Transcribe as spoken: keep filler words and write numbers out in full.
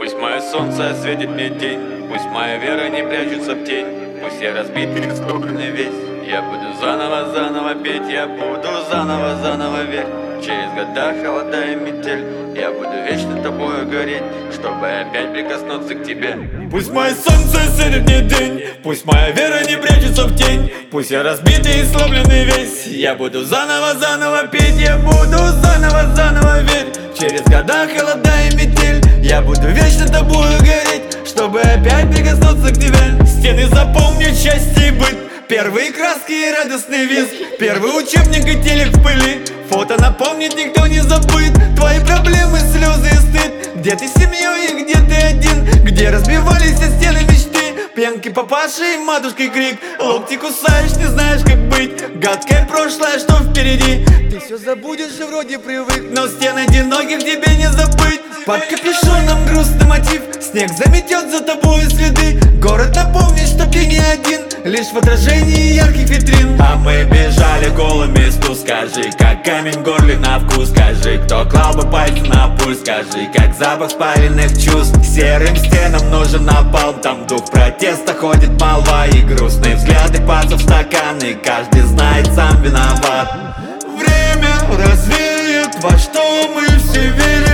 Пусть мое солнце осветит мне день, пусть моя вера не прячется в тень, пусть я разбитый и скованный весь. Я буду заново-заново петь, я буду заново-заново верить. Через года холода и метель я буду вечно тобою гореть, чтобы опять прикоснуться к тебе. Пусть мое солнце осветит мне день, пусть моя вера не прячется в тень, пусть я разбитый и сломленный весь. Я буду заново-заново петь, я буду заново-заново верить. Через года холода и метель я буду вечно тобою гореть, чтобы опять прикоснуться к тебе. Стены запомнят счастье и быт, первые краски и радостный визг, первый учебник и телек в пыли. Фото напомнит, никто не забыт. Твои проблемы, слезы и стыд. Где ты с семьей и где ты один? Где разбивались все стены мечты? Пьянки папаши и матушкой крик. Локти кусаешь, не знаешь как быть. Гадкое прошлое, что впереди. Ты все забудешь и вроде привык, но стен одиноких тебе не забыть. Под капюшоном грустный мотив, снег заметет за тобой следы. Город напомнит, что ты не один, лишь в отражении ярких витрин. А мы бежали голыми сту, скажи, как камень в горле на вкус. Скажи, кто клал бы пальцы на пульс. Скажи, как запах спаленных чувств. К серым стенам нужен напалм, там дух протеста ходит молва. И грустные взгляды пацов в стаканы, каждый знает, сам виноват. Время развеет, во что мы все верим.